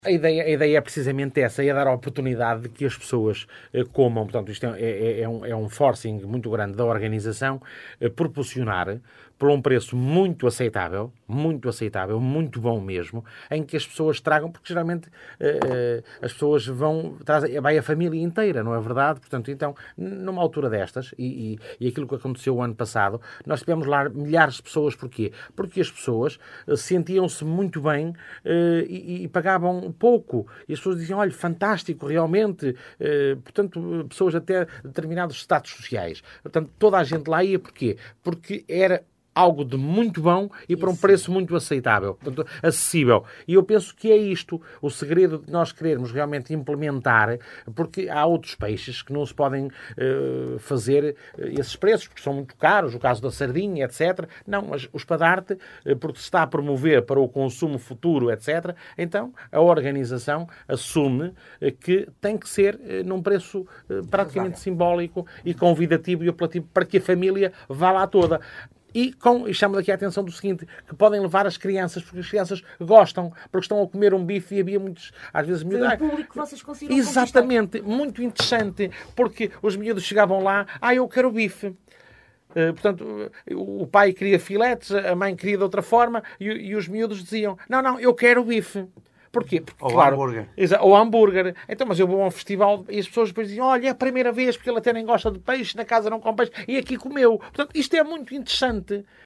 A ideia é precisamente essa, é dar a oportunidade de que as pessoas comam. Portanto, isto é um forcing muito grande da organização, proporcionar por um preço muito aceitável, muito bom mesmo, em que as pessoas tragam, porque geralmente as pessoas vai a família inteira, não é verdade? Portanto, então, numa altura destas, e aquilo que aconteceu o ano passado, nós tivemos lá milhares de pessoas. Porquê? Porque as pessoas sentiam-se muito bem e pagavam pouco. E as pessoas diziam, olha, fantástico, realmente. Portanto, pessoas até de determinados status sociais. Portanto, toda a gente lá ia. Porquê? Porque era algo de muito bom e por um preço muito aceitável, portanto, acessível. E eu penso que é isto o segredo de nós querermos realmente implementar, porque há outros peixes que não se podem fazer esses preços, porque são muito caros, o caso da sardinha, etc. Não, mas o espadarte, porque se está a promover para o consumo futuro, etc., então a organização assume que tem que ser num preço praticamente simbólico e convidativo e apelativo para que a família vá lá toda. E chamo aqui a atenção do seguinte, que podem levar as crianças, porque as crianças gostam, porque estão a comer um bife e havia muitos, às vezes, miúdos... Foi o público que vocês conseguiram Exatamente, conquistar. muito interessante, porque os miúdos chegavam lá, eu quero bife. Portanto, o pai queria filetes, a mãe queria de outra forma, e os miúdos diziam, não, eu quero bife. Porquê? Porque, ou claro, hambúrguer. Ou hambúrguer. Então, mas eu vou a um festival e as pessoas depois dizem, olha, é a primeira vez, porque ele até nem gosta de peixe, na casa não come peixe, e aqui comeu. Portanto, isto é muito interessante.